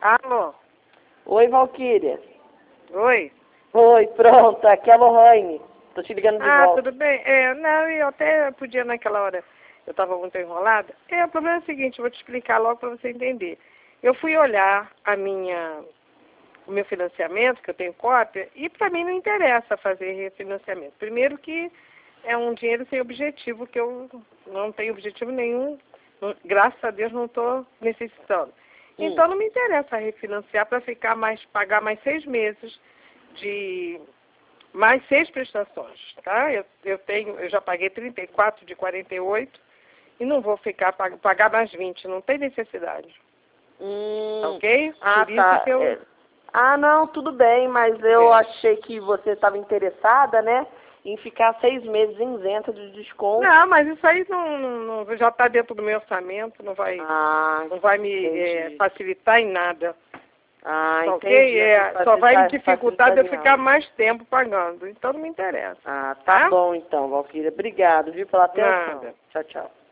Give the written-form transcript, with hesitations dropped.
Alô? Oi, Valquíria. Oi? Oi, pronto, aqui é a Lohane. Tô te ligando de volta. Tudo bem? Não, eu até podia naquela hora, eu estava muito enrolada. O problema é o seguinte, eu vou te explicar logo para você entender. Eu fui olhar o meu financiamento, que eu tenho cópia, e para mim não interessa fazer refinanciamento. Primeiro que é um dinheiro sem objetivo, que eu não tenho objetivo nenhum, graças a Deus não estou necessitando. Então não me interessa refinanciar para pagar mais 6 meses de mais 6 prestações, tá? Eu já paguei 34 de 48 e não vou pagar mais 20, não tem necessidade. Ok? Por isso que eu... não, tudo bem, mas eu achei que você estava interessada, né, em ficar 6 meses isenta de desconto. Não, mas isso aí não já está dentro do meu orçamento, não vai me facilitar em nada. Entendi. Só vai dificultar de eu ficar mais tempo pagando. Então não me interessa. Tá bom então, Valquíria. Obrigado, viu, pela atenção. Nada. Tchau, tchau.